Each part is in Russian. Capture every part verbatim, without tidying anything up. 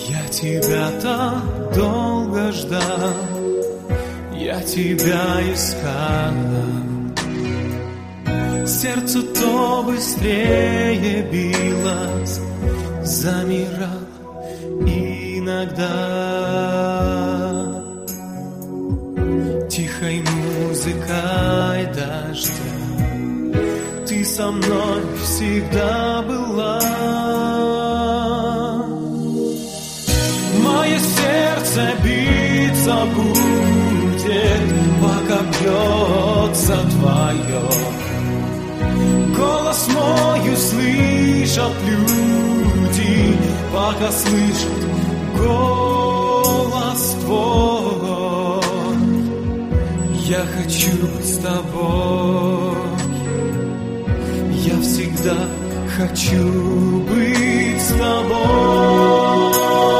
Я тебя так долго ждал, я тебя искал. Сердце то быстрее билось, замирал иногда. Тихой музыкой дождя ты со мной всегда была. Мое сердце биться будет, пока бьется твое. Голос мой услышат люди, пока слышат голос твой. Я хочу быть с тобой, я всегда хочу быть с тобой.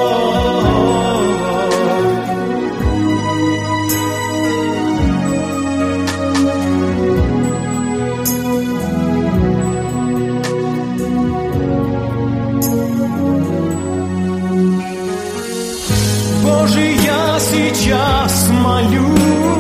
Боже, я сейчас молю,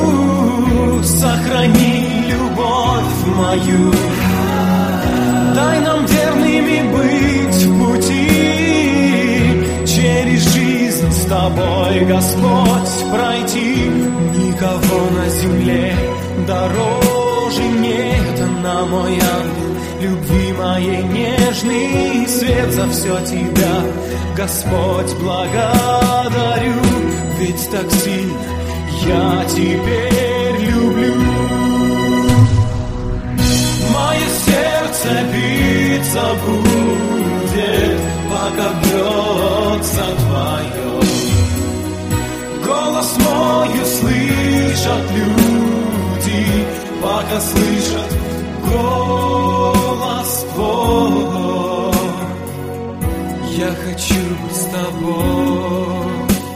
сохрани любовь мою. Дай нам верными быть в пути, через жизнь с тобой, Господь, пройти. Никого на земле дороже нет, на мой ангел любви моей нежный свет. За все тебя, Господь, благодарю, ведь так сильно я теперь люблю. Мое сердце биться будет, пока бьется твое. Голос мой услышат люди, пока слышат голос твой. Я хочу быть с тобой,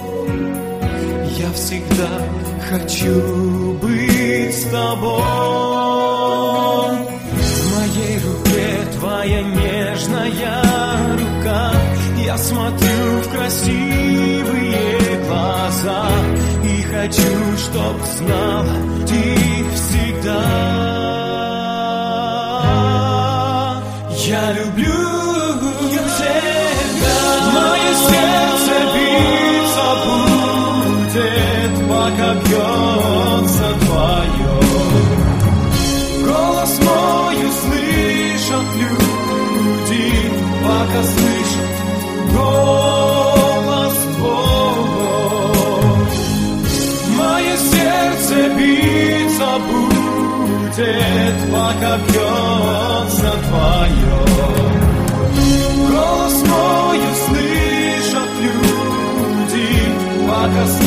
я всегда хочу быть с тобой. В моей руке твоя нежная рука, я смотрю в красивые глаза и хочу, чтоб знала ты всегда. Я люблю тебя, мое сердце биться будет, пока бьется твое. Голос мой услышат люди, пока слышат голос твой. Мое сердце биться будет, пока бьется твое. Голос мой услышат люди, пока слышат